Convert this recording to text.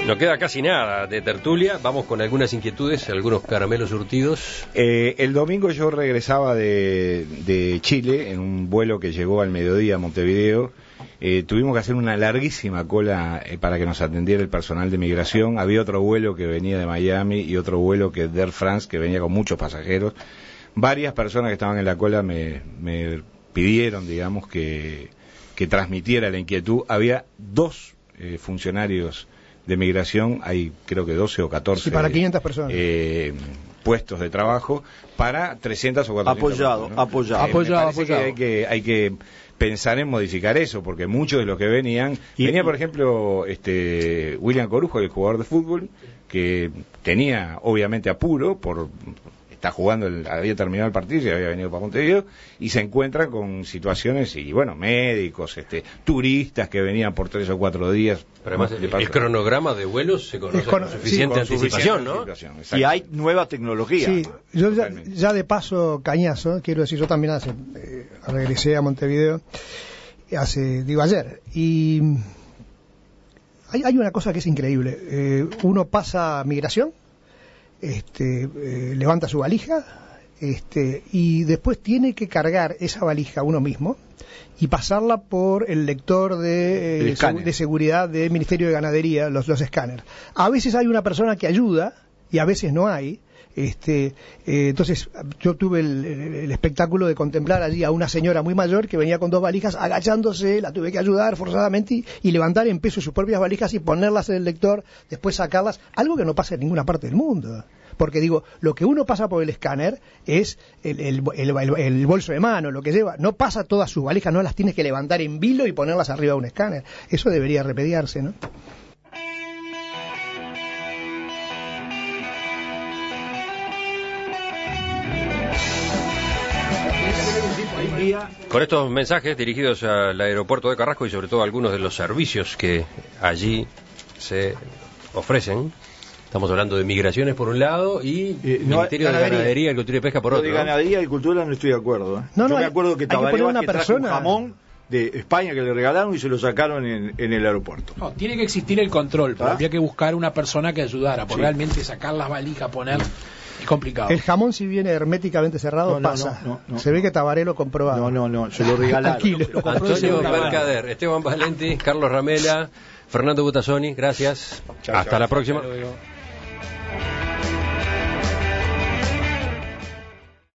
No queda casi nada de tertulia. Vamos con algunas inquietudes, algunos caramelos surtidos. El domingo yo regresaba de Chile en un vuelo que llegó al mediodía a Montevideo. Tuvimos que hacer una larguísima cola para que nos atendiera el personal de migración. Había otro vuelo que venía de Miami y otro vuelo que de Air France que venía con muchos pasajeros. Varias personas que estaban en la cola me pidieron, digamos, que transmitiera la inquietud. Había dos funcionarios de migración, hay creo que 12 o 14 para 500 personas. Puestos de trabajo para 300 o 400 apoyado. Que hay que pensar en modificar eso, porque muchos de los que venía por ejemplo William Corujo, el jugador de fútbol, que tenía obviamente apuro está jugando, había terminado el partido y había venido para Montevideo, y se encuentra con situaciones, y bueno, médicos, turistas que venían por 3 o 4 días. Pero además el cronograma de vuelos se conoce con suficiente anticipación, ¿no? Y hay nueva tecnología. Sí, yo ya de paso, cañazo, quiero decir, yo también regresé a Montevideo ayer, y hay una cosa que es increíble. Uno pasa migración, levanta su valija, y después tiene que cargar esa valija uno mismo y pasarla por el lector de seguridad del Ministerio de Ganadería, los escáneres. A veces hay una persona que ayuda y a veces no hay. Entonces yo tuve el espectáculo de contemplar allí a una señora muy mayor que venía con 2 valijas agachándose, la tuve que ayudar forzadamente y levantar en peso sus propias valijas y ponerlas en el lector, después sacarlas, algo que no pasa en ninguna parte del mundo. Porque digo, lo que uno pasa por el escáner es el bolso de mano, lo que lleva, no pasa todas sus valijas, no las tienes que levantar en vilo y ponerlas arriba de un escáner. Eso debería remediarse, ¿no? Con estos mensajes dirigidos al aeropuerto de Carrasco y sobre todo a algunos de los servicios que allí se ofrecen, estamos hablando de migraciones por un lado y Ministerio de Ganadería, Agricultura y Pesca por otro. De Ganadería y Agricultura no estoy de acuerdo. Yo me acuerdo que Tabaré Vázquez trajo un jamón de España que le regalaron y se lo sacaron en el aeropuerto. No, tiene que existir el control, pero había que buscar una persona que ayudara, porque realmente sacar las valijas, poner... Es complicado. El jamón, si viene herméticamente cerrado, pasa. No. Se ve que Tabaré lo compró. No, se lo regalaron. Antonio Mercader, Esteban Valenti, Carlos Ramela, Fernando Butazzoni, gracias. Hasta la próxima.